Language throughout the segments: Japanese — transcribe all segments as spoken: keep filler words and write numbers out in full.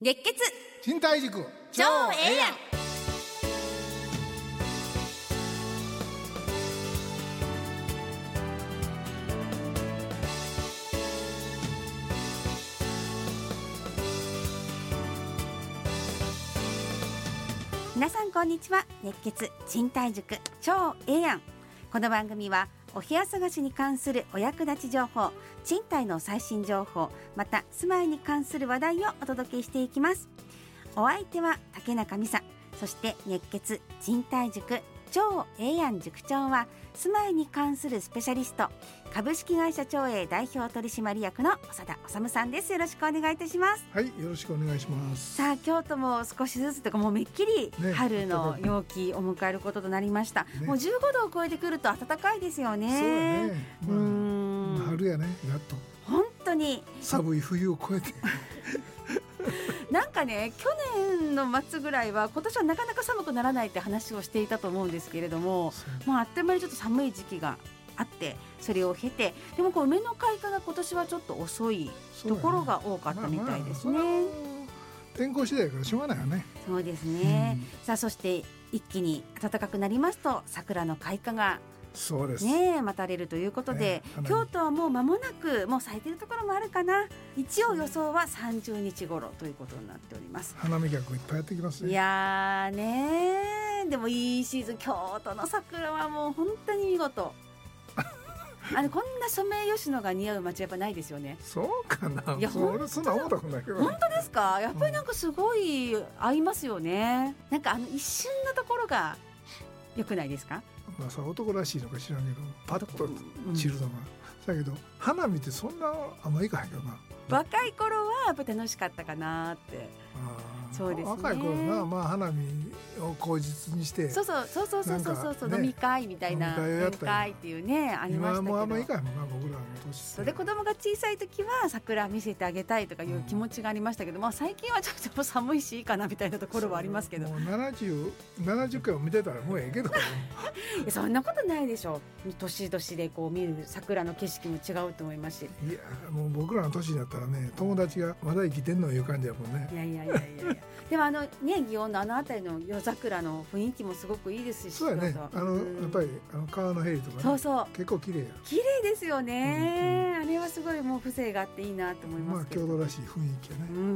熱血賃貸塾超ええやん。皆さんこんにちは。熱血賃貸塾超ええやん。この番組はお部屋探しに関するお役立ち情報、賃貸の最新情報、また住まいに関する話題をお届けしていきます。お相手は竹中美沙、そして熱血賃貸塾超ええやん塾長は住まいに関するスペシャリスト、株式会社超え代表取締役の長田治さんです。よろしくお願いいたします。 はい、よろしくお願いします。 さあ京都も少しずつとかもうめっきり春の陽気を迎えることとなりました、ね、もうじゅうごどを超えてくると暖かいですよね。 そうだね、まあ、うーん春やね、やっと本当に寒い冬を越えてなんかね、去年の末ぐらいは今年はなかなか寒くならないって話をしていたと思うんですけれども、まあ、あっという間にちょっと寒い時期があって、それを経て、でもこう梅の開花が今年はちょっと遅いところが多かったみたいですね。まあまあ、 天候次第からしょうがないよね。 そうですね、うん、さあそして一気に暖かくなりますと桜の開花がそうです、 ね、待たれるということで、ね、京都はもう間もなくもう咲いているところもあるかな。一応予想はさんじゅうにち頃ということになっております。 花見客いっぱいやってきますね。 いやーね、でもいいシーズン、京都の桜はもう本当に見事あのこんなソメイヨシノが似合う街やっぱないですよね。 そうかな。 いや俺そんな思ったことないけど。 本当ですか。やっぱりなんかすごい合いますよね、うん、なんかあの一瞬のところが良くないですか。 まあさ、男らしいのか知らんけどパッと散るのが、うん、だけど花見ってそんなあんまいかへんけどな。 若い頃はやっぱ楽しかったかなって。あ、そうですね、 若い頃な、まあ、花見を口実にしてそうそうそうそうそうそうそう、ね、飲み会みたいな、飲み会っていうねありましたけど、 今はもうあんまいかへんもんな、僕らの年って。 それで子供が小さい時は桜見せてあげたいとかいう気持ちがありましたけど、うん、まあ、最近はちょっと寒いしいいかなみたいなところはありますけど、 もうななじゅう、ななじゅっかいも見てたらもうええけどそんなことないでしょ。年々でこう見る桜の景色も違うと思いますし。 いやもう僕らの年になったらね、友達がまだ生きてんのいう感じやもんね。 いやいやいやいやでもあのね、祇園のあの辺りの夜桜の雰囲気もすごくいいですし、 そうやね、あの、うん、やっぱりあの川のヘリとか、ね、そうそう結構綺麗や綺麗ですよね、うんうん、あれはすごいもう風情があっていいなと思いますけど、 まあ、郷土らしい雰囲気やね。 うん、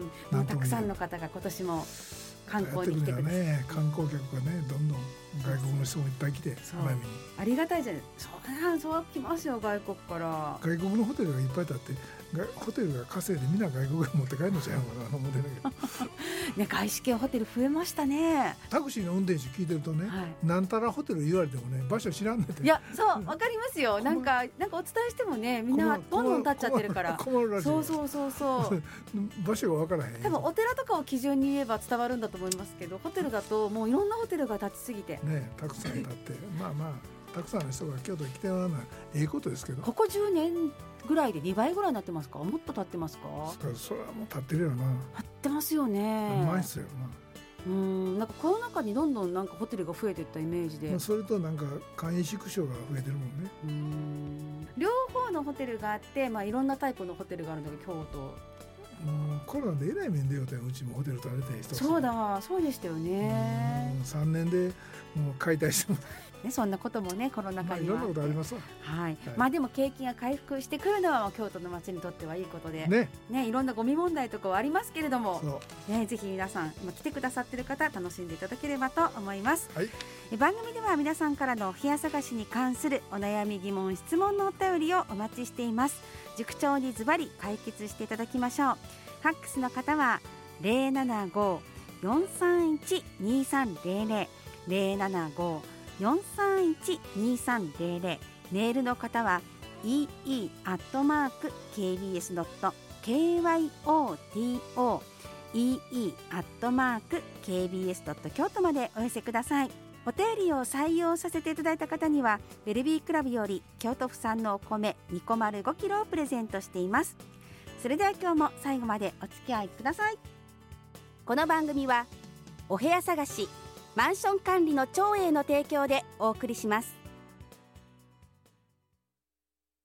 もうたくさんの方が今年も観光に来てくれて、 ね、観光客がねどんどん外国の人もいっぱい来て花見にありがたいじゃない。そうそう来ますよ、外国から。 外国のホテルがいっぱい建ってホテルが稼いでみんな外国へ持って帰るのじゃんかな思ってるけどね、外資系ホテル増えましたね。 タクシーの運転手聞いてるとね、はい、なんたらホテル言われてもね場所知らんねんて。 いやそうわかりますよ。なんかなんかお伝えしてもね、みんなどんどん立っちゃってるから困るらしい。 そうそうそうそう場所がわからへん。 多分お寺とかを基準に言えば伝わるんだと思いますけど、ホテルだともういろんなホテルが建ちすぎてね、たくさん建ってまあまあたくさんの人が京都に来てもらうのはええことですけど、 ここじゅうねんぐらいでにばいぐらいになってますか。もっと経ってますか。 それはもう経ってるよな。 経ってますよね。 うまいっすよな。 うん、なんかコロナ禍にどんどんなんかホテルが増えていったイメージで、 まあ、それとなんか簡易縮小が増えてるもんね。 うーん、両方のホテルがあって、まあ、いろんなタイプのホテルがあるのが京都。 うん、コロナでえらい面でようたよ、うちもホテル取られて人。 そうだそうでしたよね。 うん、さんねんでもう解体してもね、そんなこともねコロナ禍には、まあ、 いろんなことありますわ、 はいはい、まあでも景気が回復してくるのは京都の街にとってはいいことで、 ねね、いろんなゴミ問題とかはありますけれども、ね、ぜひ皆さん今来てくださっている方楽しんでいただければと思います、はい、番組では皆さんからのお部屋探しに関するお悩み疑問質問のお便りをお待ちしています。塾長にズバリ解決していただきましょう。ファックスの方は ゼロななご よんさんいち にさんゼロゼロ ゼロななご よんさんいち にさんゼロゼロ、 メールの方は イーイー アットマーク ケービーエス ドット キョト イーイー アットマーク ケービーエス ドット 京都までお寄せください。お便りを採用させていただいた方にはベルビークラブより京都府産のお米にこまるごキロをプレゼントしています。それでは今日も最後までお付き合いください。この番組はお部屋探しマンション管理の長英の提供でお送りします。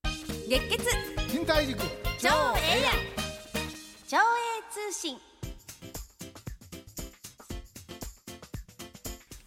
熱血賃貸塾超ええやん。超英通信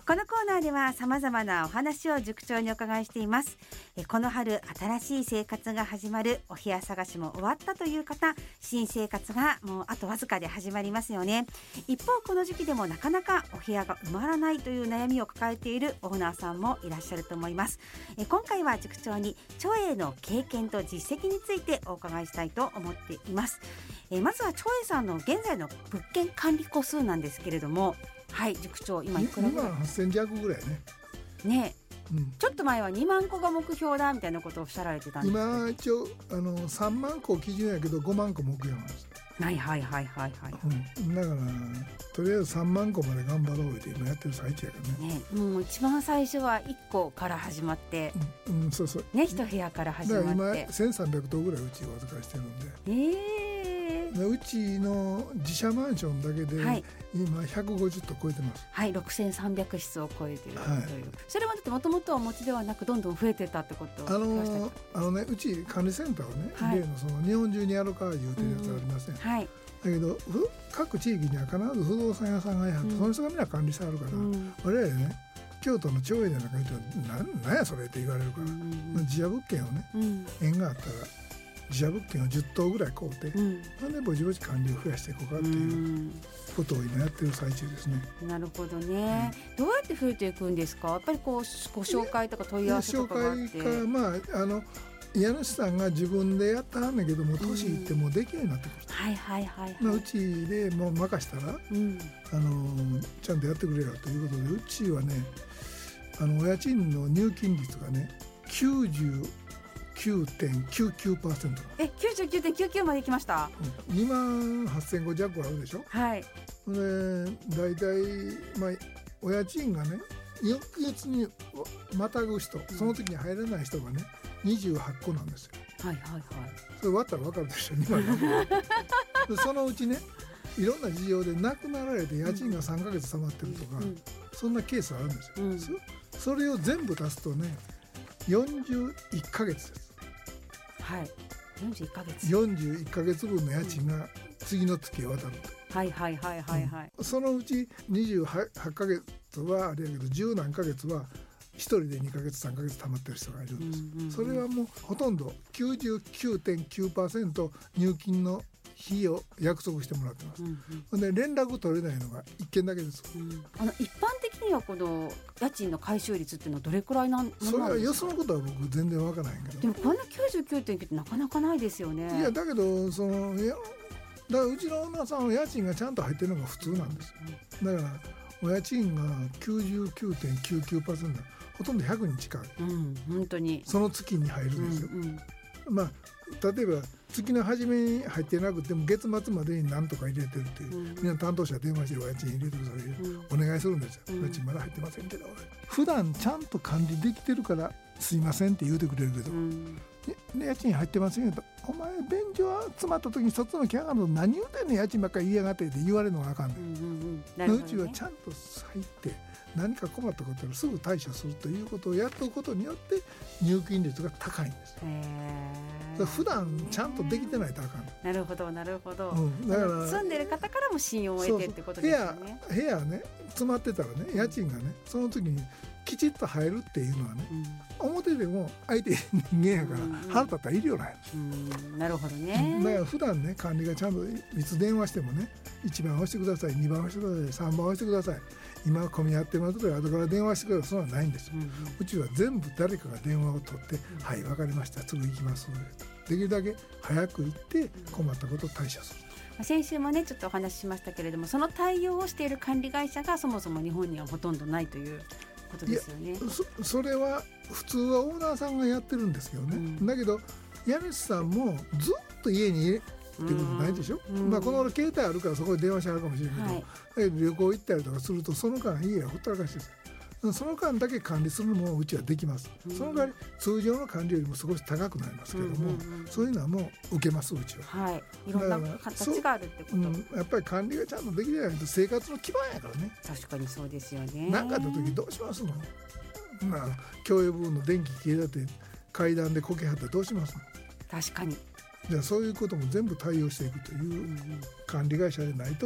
このコーナーでは様々なお話を塾長にお伺いしています。えこの春新しい生活が始まる、お部屋探しも終わったという方、新生活がもうあとわずかで始まりますよね。一方この時期でもなかなかお部屋が埋まらないという悩みを抱えているオーナーさんもいらっしゃると思います。え今回は塾長に長英の経験と実績についてお伺いしたいと思っています。えまずは長英さんの現在の物件管理個数なんですけれども、はい、塾長今いくらぐらい？ 今はっせん弱ぐらいね。 ねえ、 うん、 ちょっと前はにまんこが目標だみたいなことをおっしゃられてたんですけど、 今一応あのさんまんこ基準やけどごまんこ目標なんです。 はいはいはいはいはい、 うん、だからとりあえずさんまんこまで頑張ろうって今やってる最中やからね。 ね、もう一番最初はいっこから始まって、 うんうん、そうそうね、一部屋から始まって、 だから今せんさんびゃくとうぐらいうちお預かりしてるんで、 えー、 うちの自社マンションだけで、はい、今ひゃくごじゅっとう超えてます。 はい、ろくせんさんびゃくしつを超えているという、はい、それはだってもともとはお持ちではなくどんどん増えてたってことあのあのね、うち管理センターをね、はい、例のその日本中にやるかいうてるやつありません、うん、はい、だけど各地域には必ず不動産屋さんがやって、うん、その人がみんな管理してあるから、うん、我々ね京都の長英でなんか言うとなんなんやそれって言われるから、うん、自社物件をね、うん、縁があったら自社物件をじゅっとうぐらい買うて、うん、なんでぼちぼち管理を増やしていこうかっていうことを今やってる最中ですね。 なるほどね、うん、どうやって増えていくんですか？やっぱりこうご紹介とか問い合わせとかがあって、 紹介か、まああの家主さんが自分でやったはんねんけども年いってもうできるようになってくる、うん、はいはいはい、はい、まあ、うちでもう任したら、うん、あのちゃんとやってくれよということで、うちはねあのお家賃の入金率がね きゅうじゅうきゅうてんきゅうきゅうパーセントえ きゅうじゅうきゅうてんきゅうきゅう まで来ました、 うん、にまんはっせんごひゃく弱あるでしょ。はい。でだいたい、まあ、お家賃がね翌月にまたぐ人、その時に入れない人がねにじゅうはっこなんですよ。はいはいはい。それ割ったら分かるでしょ。にまんでそのうちねいろんな事情で亡くなられて家賃がさんかげつ溜まってるとか、うん、そんなケースあるんですよ、うん、そ, それを全部足すとねよんじゅういっかげつです。はい、よんじゅういっかげつよんじゅういっかげつぶんの家賃が次の月へ渡ると、うん、はいはいはいはいはい、うん、そのうちにじゅうはちかげつはあれやけどじゅうなんかげつはひとりでにかげつさんかげつ溜まってる人がいるんです、うんうんうん、それはもうほとんど きゅうじゅうきゅうてんきゅうパーセント 入金の日を約束してもらってます、うんうん、で連絡取れないのがいっけんだけです、うん、 あの一般的にはこの家賃の回収率っていうのはどれくらいなんですか？ それはよそのことは僕全然わからないけど、 でもこんな きゅうじゅうきゅうてんきゅう ってなかなかないですよね。 いやだけどそのいやだからうちのオーナーさんは家賃がちゃんと入ってるのが普通なんですよ、うん、だからお家賃が きゅうじゅうきゅうてんきゅうきゅうパーセント ほとんどひゃくに近い、うん、本当にその月に入るんですよ、うんうん、まあ例えば月の初めに入ってなくても月末までに何とか入れてるっていう、うん、みんな担当者電話してお家賃入れてください、うん、お願いするんですよ、うん、家賃まだ入ってませんけど普段ちゃんと管理できてるからすいませんって言うてくれるけど、うん、で家賃入ってませんけどお前便所は詰まった時にそっちの来やがるの何言うてんねん家賃ばっかり言いやがってって言われるのがあかんねん、うんうんうんね、うちはちゃんと入って何か困ったことはすぐ対処するということをやっておくことによって入金率が高いんですよ。へ普段ちゃんとできてないとあかん。 なるほどなるほど、うん、だから住んでる方からも信用を得てってことですよね。 部屋、部屋ね詰まってたらね家賃がねその時にきちっと入るっていうのはね、うん、表でも相手人間やから腹立ったらいるよない、 うんうん、なるほどね。 だから普段ね管理がちゃんといつ電話してもねいちばん押してくださいにばん押してくださいさんばん押してください今混み合ってますとか後から電話してくださいそんなのないんですよ、うんうん、うちは全部誰かが電話を取って、うん、はい分かりましたすぐ行きますできるだけ早く行って困ったことを対処する。 先週もねちょっとお話ししましたけれどもその対応をしている管理会社がそもそも日本にはほとんどないということですよね。 そ, それは普通はオーナーさんがやってるんですけどね、うん、だけど家主さんもずっと家にいるってことないでしょ、うんまあ、この携帯あるからそこで電話してあるかもしれないけど、はい、旅行行ったりとかするとその間家がほったらかしですその間だけ管理するのもうちはできます、うん、その代わり通常の管理よりも少し高くなりますけども、うんうんうん、そういうのはもう受けますうちは、はい、いろんな形があるってこと、 うん、やっぱり管理がちゃんとできないと生活の基盤やからね。 確かにそうですよね。 何かあった時どうしますの、まあ、共用部分の電気消えだって階段でこけはったらどうしますの。 確かにじゃあそういうことも全部対応していくという管理会社でないと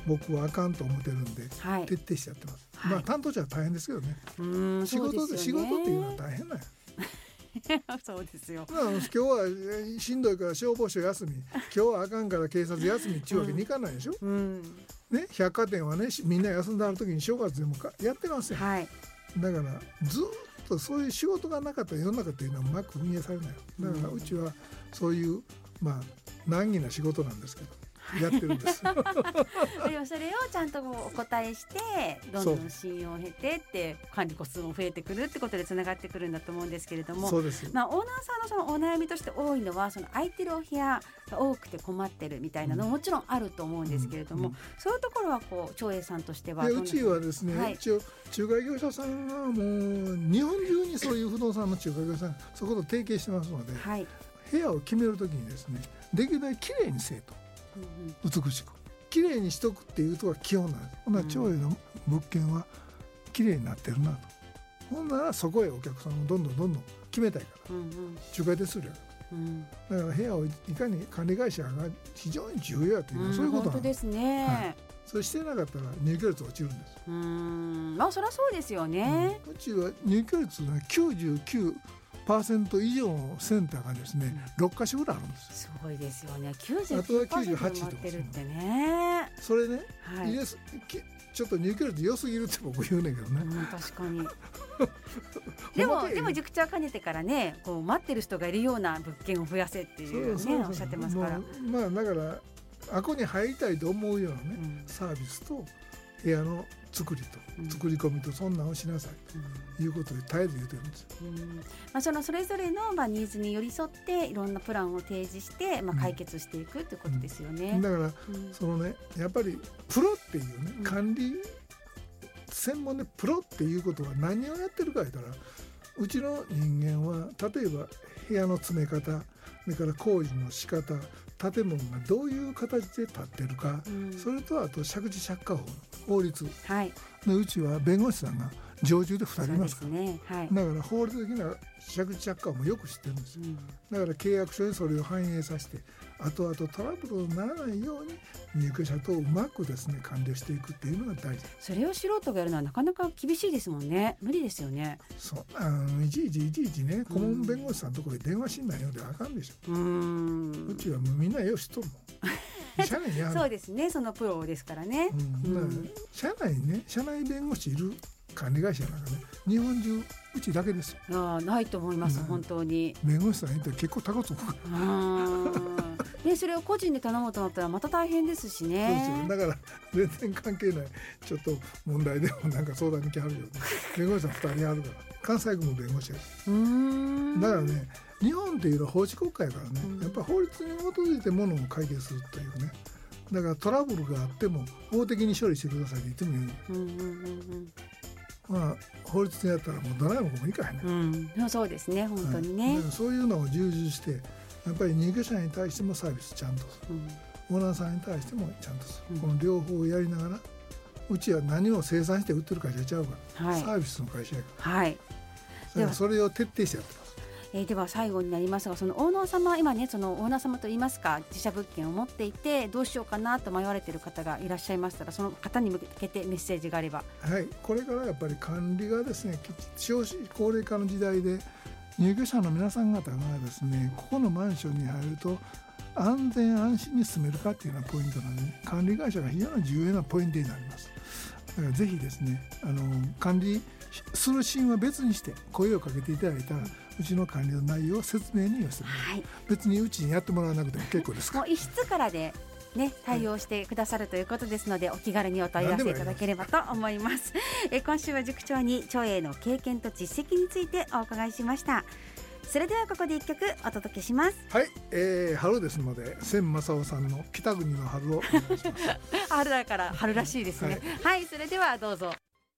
僕はあかんと思ってるんで、はい、徹底してやってます、はい、まあ担当者は大変ですけどね、うーん仕事で、仕事っていうのは大変なんやそうですよ。 今日はしんどいから消防署休み、今日はあかんから警察休みっていうわけにいかないでしょ、うんうんね、百貨店はねみんな休んである時に正月でもやってますよ、はい、だからずっとそういう仕事がなかったら世の中っていうのはうまく運営されない。だからうちはそういうまあ難儀な仕事なんですけどやってるんですでもそれをちゃんとお答えしてどんどん信用を経てって管理個数も増えてくるってことでつながってくるんだと思うんですけれども、 そうです、 まあ、オーナーさんのそのお悩みとして多いのはその空いてるお部屋が多くて困ってるみたいなのももちろんあると思うんですけれども、うんうん、そういうところはこう長英さんとしてはうちはですね、はい、一応仲介業者さんがもう日本中にそういう不動産の仲介業者さんそこと提携してますので、はい、部屋を決めるときにですねできるだけきれいにせえと、うんうん、美しくきれいにしとくっていうとが基本なんです。ほんなら長英の物件はきれいになってるなと、ほんならそこへお客さんをどんどんどんどん決めたいから、うんうん、仲介手数料、うん、だから部屋をいかに管理会社が非常に重要やというのはそういうことなんです、 うん、本当ですね、はい、 それしてなかったら入居率落ちるんです。 うーん、まあそりゃそうですよね、 うん、うちは入居率がきゅうじゅうきゅうパーセント 以上のセンターがですね、うん、ろっかしょぐらいあるんです。 すごいですよね。きゅうじゅうきゅうパーセント 埋まってるってね。 それね、はい、ちょっと入居率良すぎるって僕言うねんけどね、 うん、確かにでもでも塾長兼ねてからねこう待ってる人がいるような物件を増やせっていうねそうそうそうおっしゃってますから、 まあだからあこに入りたいと思うようなね、うん、サービスと部屋の作りと、うん、作り込みとそんなんをしなさいということで絶えず言ってるんですよ、うんまあ、そのそれぞれのまあニーズに寄り添っていろんなプランを提示して、まあ、解決していくということですよね、 うん、だから、うん、そのねやっぱりプロっていうね、うん、管理専門でプロっていうことは何をやってるか言ったらうちの人間は例えば部屋の詰め方それから工事の仕方建物がどういう形で建ってるか、うん、それとあと借地借家法の法律、はい、でうちは弁護士さんが常駐でふたりいますから、ねはい、だから法律的な借地借家法もよく知ってるんですよ、うん、だから契約書にそれを反映させて後々トラブルにならないように入居者とうまくですね管理していくっていうのが大事。 それを素人がやるのはなかなか厳しいですもんね。無理ですよね。 そうあのいちいちいちいちね顧問弁護士さんのところで電話しないようであかんでしょ。うーんうちはもうみんなよしとるもん社内にあるそうですねそのプロですからね、 うんうん、社内にね社内弁護士いる管理会社なんかね日本中うちだけですよ。 あないと思います、うん、本当に弁護士さんいて結構高つくね、それを個人で頼もうと思ったらまた大変ですしね。 そうですよ。だから全然関係ないちょっと問題でもなんか相談に来はるよね弁護士さんふたりあるから関西軍の弁護士やうーんだからね日本っていうのは法治国家やからね、うん、やっぱり法律に基づいてものを解決するというねだからトラブルがあっても法的に処理してくださいって言ってもいい、うんうんうんうんまあ、法律でやったらもうどないもこもいいかへんね、 うん、そうですね本当にね、 はい、そういうのを重視してやっぱり入居者に対してもサービスちゃんとする、うん、オーナーさんに対してもちゃんとする、うん、この両方をやりながらうちは何を生産して売ってる会社ちゃうから、はい、サービスの会社やから、はい、それ、それを徹底してやってます。 えー、では最後になりますがそのオーナー様今ねそのオーナー様といいますか自社物件を持っていてどうしようかなと迷われている方がいらっしゃいましたらその方に向けてメッセージがあれば。 はいこれからやっぱり管理がですね少子高齢化の時代で入居者の皆さん方がですねここのマンションに入ると安全安心に住めるかっていうようなポイントなので、ね、管理会社が非常に重要なポイントになります。だからぜひですねあの管理するシーンは別にして声をかけていただいたらうちの管理の内容を説明に寄せて、はい、別にうちにやってもらわなくても結構ですからもう一室からでね、対応してくださるということですので、はい、お気軽にお問い合わせいただければと思いますえ今週は塾長に長英の経験と実績についてお伺いしました。それではここで一曲お届けします。 はい、えー、春ですので千正夫さんの北国の春をお願いします春だから春らしいですね、はい、はい、それではどうぞ。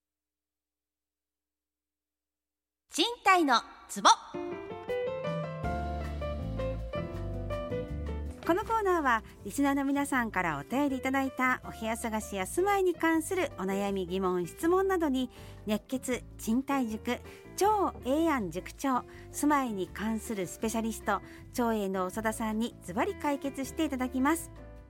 賃貸のツボ。このコーナーはリスナーの皆さんからお便りいただいたお部屋探しや住まいに関するお悩み疑問質問などに熱血賃貸塾超英安塾長住まいに関するスペシャリスト長英の長田さんにズバリ解決していただきます。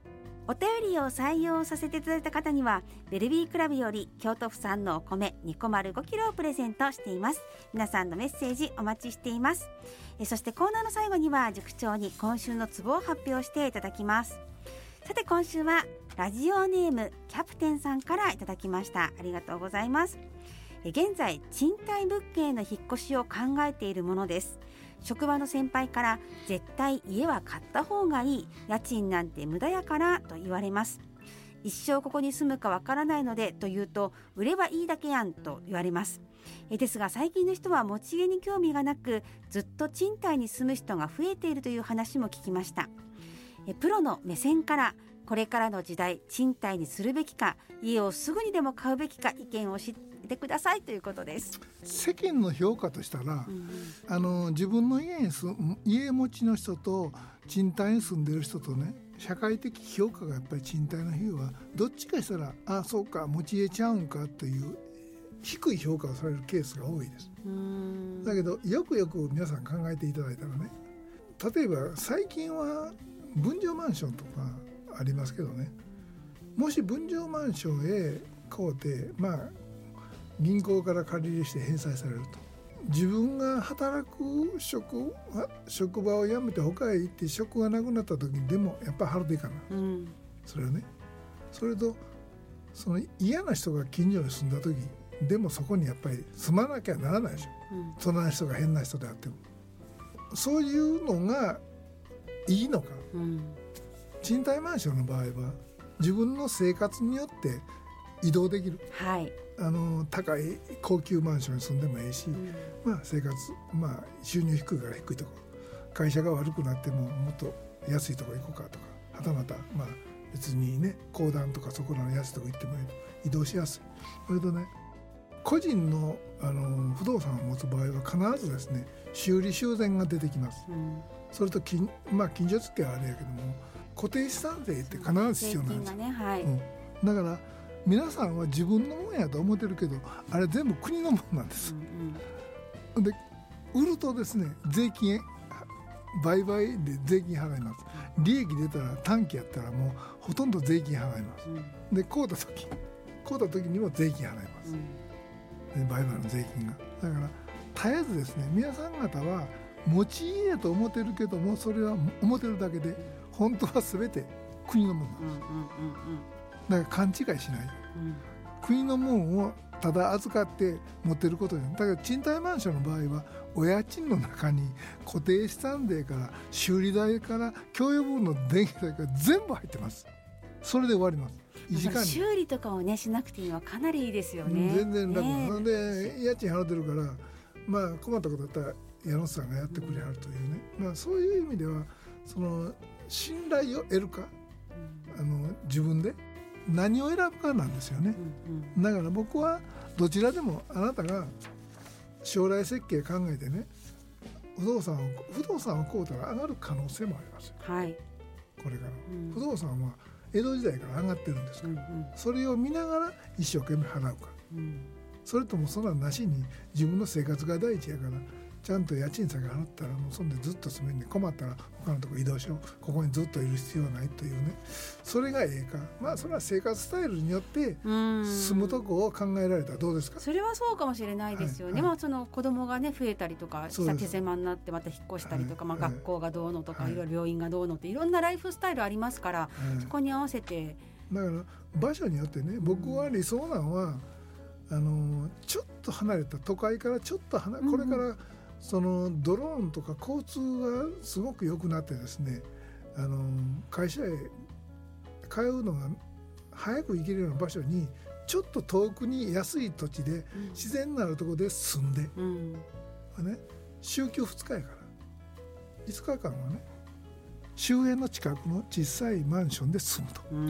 お便りを採用させていただいた方にはベルビークラブより京都府産のお米にこまるごキロをプレゼントしています。皆さんのメッセージお待ちしています。えそしてコーナーの最後には塾長に今週のツボを発表していただきます。さて今週はラジオネームキャプテンさんからいただきました。ありがとうございます。え現在賃貸物件への引っ越しを考えているものです。職場の先輩から絶対家は買った方がいい、家賃なんて無駄やからと言われます。一生ここに住むかわからないのでと言うと売ればいいだけやんと言われます。えですが最近の人は持ち家に興味がなくずっと賃貸に住む人が増えているという話も聞きました。えプロの目線からこれからの時代賃貸にするべきか家をすぐにでも買うべきか意見を知ってくださいということです。 世間の評価としたら、うん、あの自分の家に住家持ちの人と賃貸に住んでる人とね社会的評価がやっぱり賃貸の人はどっちかしたらあそうか持ち家ちゃうんかという低い評価をされるケースが多いです。うんだけどよくよく皆さん考えていただいたらね例えば最近は分譲マンションとかありますけどねもし分譲マンションへ買うてまあ銀行から借り入れして返済されると自分が働く 職, 職場を辞めて他へ行って職がなくなった時にでもやっぱり払っていかな、うん、それをねそれとその嫌な人が近所に住んだ時でもそこにやっぱり住まなきゃならないでしょ、うん、そんな人が変な人であってもそういうのがいいのか、うん、賃貸マンションの場合は自分の生活によって移動できる、はい、あの高い高級マンションに住んでもいいし、うんまあ、生活、まあ、収入低いから低いとこ会社が悪くなってももっと安いとこ行こうかとかはたまた、まあ、別にね公団とかそこらの安いとこ行ってもいい移動しやすい。それとね個人 の, あの不動産を持つ場合は必ずですね修理修繕が出てきます、うん、それと近、まあ、近所付きはあれやけども固定資産税って必ず必要なんですよ、ねはいうん、だから皆さんは自分のもんやと思ってるけどあれ全部国のもんなんです、うんうん、で売るとですね税金売買で税金払います利益出たら短期やったらもうほとんど税金払います、うん、で買うた時買うた時にも税金払います、うん、で売買の税金がだから絶えずですね皆さん方は持ち家やと思ってるけどもそれは思ってるだけで本当は全て国のものなんです、うんうんうんうんだから勘違いしない、うん、国のもんをただ預かって持ってることにだから賃貸マンションの場合はお家賃の中に固定資産税から修理代から共用分の電気代から全部入ってますそれで終わります維持管理修理とかをねしなくていいのはかなりいいですよね全然楽なので家賃払ってるからまあ困ったことだったら矢野さんがやってくれはるというね、うんまあ、そういう意味ではその信頼を得るか、うん、あの自分で何を選ぶかなんですよね、うんうん、だから僕はどちらでもあなたが将来設計考えてね不動産を不動産を買うたら上がる可能性もありますよ、はい、これから、うん、不動産は江戸時代から上がってるんですから、うんうん、それを見ながら一生懸命払うか、うん、それともそんななしに自分の生活が第一やからちゃんと家賃下げ払ったらもうそんでずっと住めんで困ったら他のとこ移動しようここにずっといる必要はないというねそれがええかまあそれは生活スタイルによって住むとこを考えられたらどうですかそれはそうかもしれないですよね、はいはい、まあ、その子供がね増えたりとかした手狭になってまた引っ越したりとか、はいまあ、学校がどうのとか、はい、いろいろ病院がどうのっていろんなライフスタイルありますから、はい、そこに合わせてだから場所によってね僕は理想なのは、うん、あのちょっと離れた都会からちょっと離れこれから、うんそのドローンとか交通がすごく良くなってですねあの会社へ通うのが早く行けるような場所にちょっと遠くに安い土地で自然のあるところで住んで、うんね、週休ふつかやからいつかかんはね周辺の近くの小さいマンションで住むと、うん、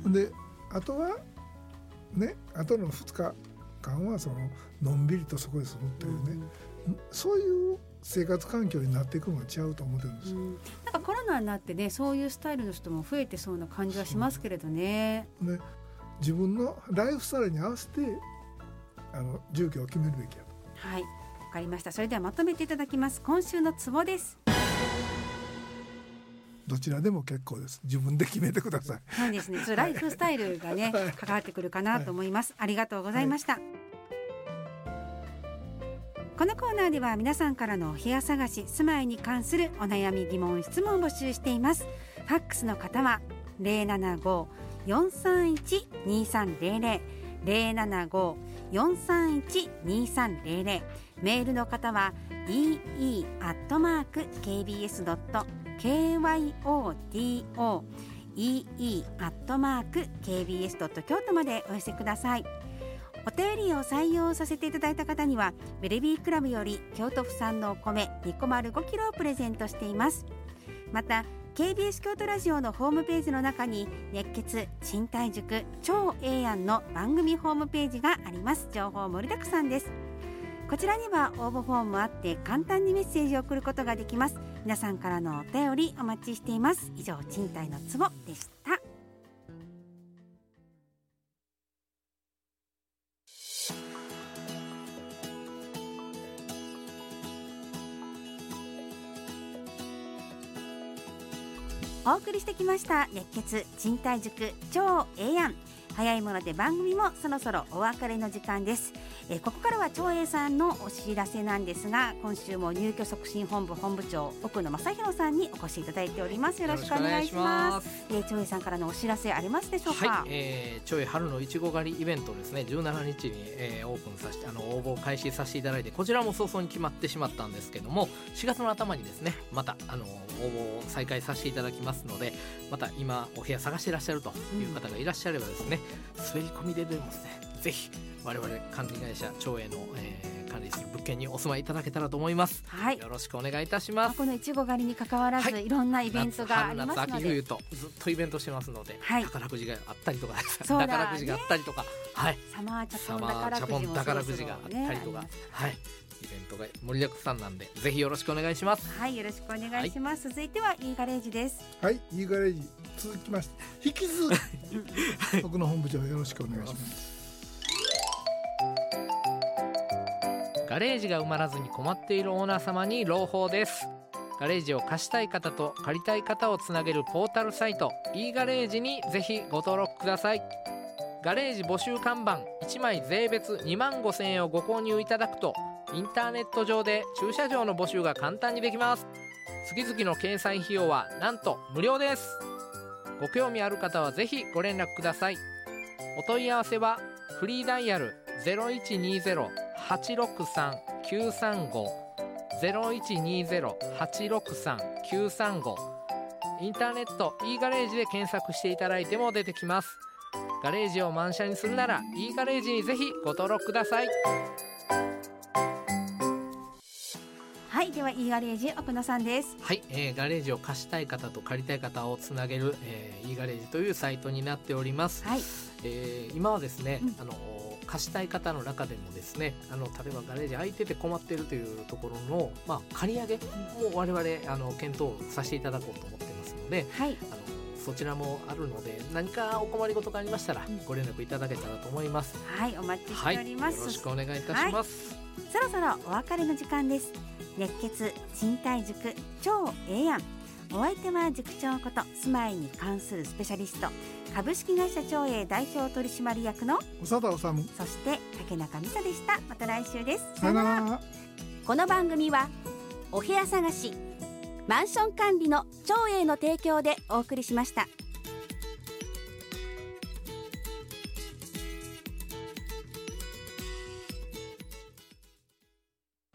であとはねあとのふつかかんはそののんびりとそこで住むというね、うんそういう生活環境になっていくのが違うと思ってるんですよ、うん、 なんかコロナになってねそういうスタイルの人も増えてそうな感じはしますけれどね、 ね自分のライフスタイルに合わせてあの住居を決めるべきやと。 はい、わかりました。それではまとめていただきます。今週のツボです。 どちらでも結構です。自分で決めてください。 そうですね、それライフスタイルがね、はい、関わってくるかなと思います、はい、ありがとうございました、はい。このコーナーでは皆さんからのお部屋探し、住まいに関するお悩み疑問質問を募集しています。ファックスの方は ゼロななご よんさんいち にさんゼロゼロ ゼロななご よんさんいち にさんゼロゼロ、メールの方は ディーイー アットマーク ケービーエス ドット ケーワイオーディーオー イーイー アットマーク ケービーエス ドット 京都までお寄せください。お便りを採用させていただいた方にはベルビークラブより京都府産のお米にこまるごキロをプレゼントしています。また ケービーエス 京都ラジオのホームページの中に熱血賃貸塾超ええやんの番組ホームページがあります。情報盛りだくさんです。こちらには応募フォームもあって簡単にメッセージを送ることができます。皆さんからのお便りお待ちしています。以上、賃貸のツボでした。お送りしてきました熱血賃貸塾超ええやん。早いもので番組もそろそろお別れの時間です。えここからは長栄さんのお知らせなんですが、今週も入居促進本部本部長奥野正弘さんにお越しいただいております。よろしくお願いします。えー、長栄さんからのお知らせありますでしょうか。 はい、えー、長栄春のいちご狩りイベントですね、じゅうしちにちに、えー、オープンさせてあの応募を開始させていただいて、こちらも早々に決まってしまったんですけども、しがつの頭にですねまたあの応募を再開させていただきますので、また今お部屋探していらっしゃるという方がいらっしゃればですね、うん、滑り込みででもですね、ぜひ我々管理会社長栄の、えー、管理する物件にお住まいいただけたらと思います、はい、よろしくお願いいたします。 このいちご狩りに関わらず、はい、いろんなイベントがありますので、 夏、秋、冬とずっとイベントしてますので、はい、宝くじがあったりとか、 ね、 宝くじがあったりとか、はい、 サマーチャポン宝くじがあったりとか、 はい、イベントが盛りだくさんなんで、ぜひよろしくお願いします。 はい、よろしくお願いします、はい、続いては E ガレージです。 はい、E ガレージ続きまして引き続き僕の本部長よろしくお願いします。 ガレージが埋まらずに困っているオーナー様に朗報です。ガレージを貸したい方と借りたい方をつなげるポータルサイト E ガレージにぜひご登録ください。ガレージ募集看板いちまい税別にまんごせんえんをご購入いただくと、インターネット上で駐車場の募集が簡単にできます。月々の掲載費用はなんと無料です。ご興味ある方はぜひご連絡ください。お問い合わせはフリーダイヤル ゼロいちにゼロ はちろくさん きゅうさんご ゼロいちにゼロ はちろくさん きゅうさんご、インターネット E ガレージで検索していただいても出てきます。ガレージを満車にするなら E ガレージにぜひご登録ください。 はい、では E ガレージ奥野さんです。 はい、えー、ガレージを貸したい方と借りたい方をつなげる、えー、E ガレージというサイトになっております、はい。えー、今はですね、うん、あの貸したい方の中でもですね、あの例えばガレージ空いてて困っているというところの、まあ、借り上げも我々あの検討させていただこうと思ってますので、はい、あのそちらもあるので、何かお困りごとがありましたらご連絡いただけたらと思います、 うん、はい、お待ちしております、 はい、よろしくお願いいたします、はい、 そろそろお別れの時間です。熱血賃貸塾超ええやん。お相手は塾長こと住まいに関するスペシャリスト、株式会社長栄代表取締役の長田治、 そして竹中美沙でした。また来週です。 さよなら。 この番組はお部屋探し、マンション管理の長栄の提供でお送りしました。